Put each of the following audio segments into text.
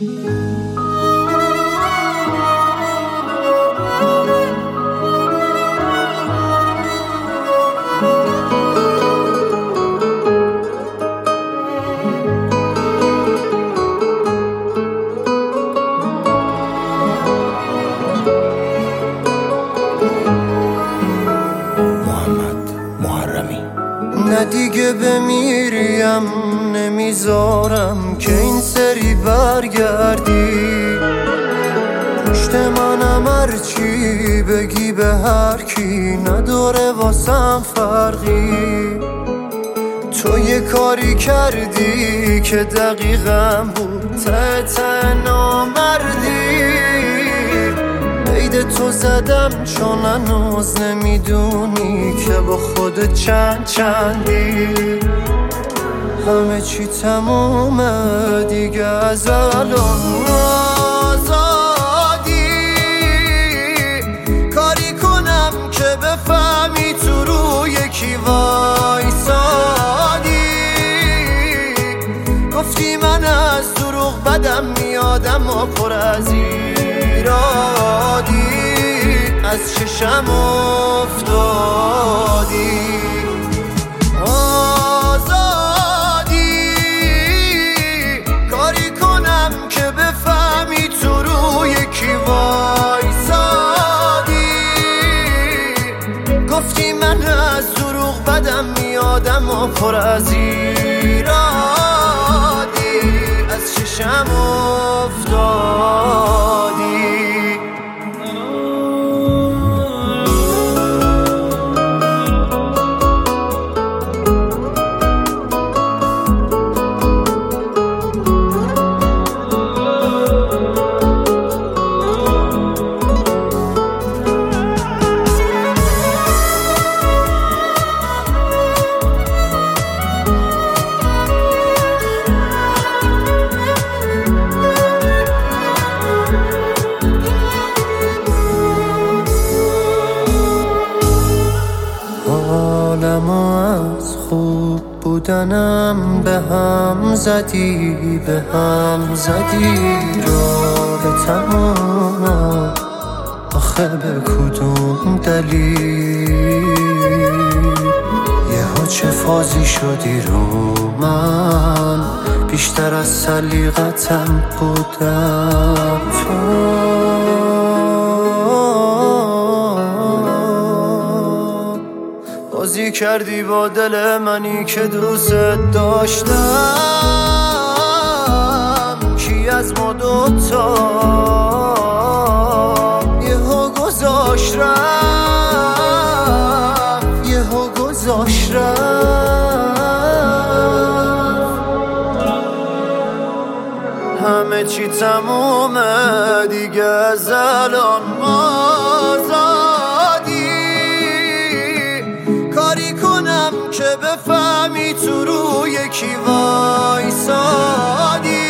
نه دیگه بمیریم نمیذارم که این سری برگردی پشت منم هرچی بگی به هر کی نداره واسم فرقی تو یه کاری کردی که دقیقم بود ته نامردی عید تو زدم چون هنوز نمیدونی که با خود چندی همه چی تمومه دیگه از الان آزادی کاری کنم که بفهمی تو روی کی وایسادی گفتی من از دروغ بدم میادم و پر از ایرادی از چشم افتادی آزادی کاری کنم که بفهمی تو روی کی وایسادی گفتی من از دروغ بدم میادم و پر از ایرادی از چشم افتادی حالمو از خوب بودنم به هم زدی راه تمام آخه به کدوم دلیل یهو چه فازی شدی رو من بیشتر از سلیقتم بودم بازی کردی با دل منی که دوست داشتم کی از ما دوتا یهو گذاشت رفت همه چی تمومه دیگه از الان کاری کنم که بفهمی تو روی کی وایسادی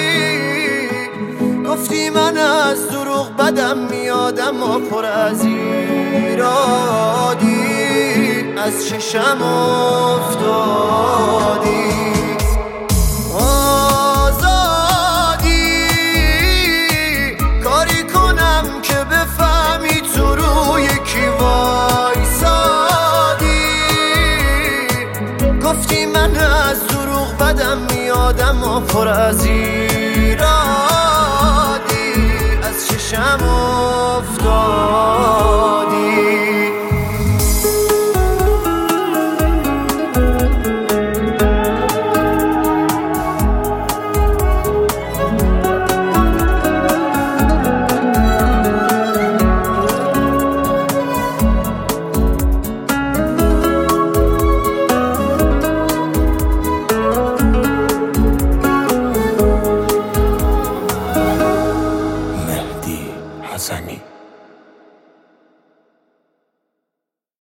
گفتی من از دروغ بدم میادم و پر از ایرادی از چشم افتادی آزادی کاری کنم که بفهمی تو روی کی گفتی من از دروغ بدم میادم و پر از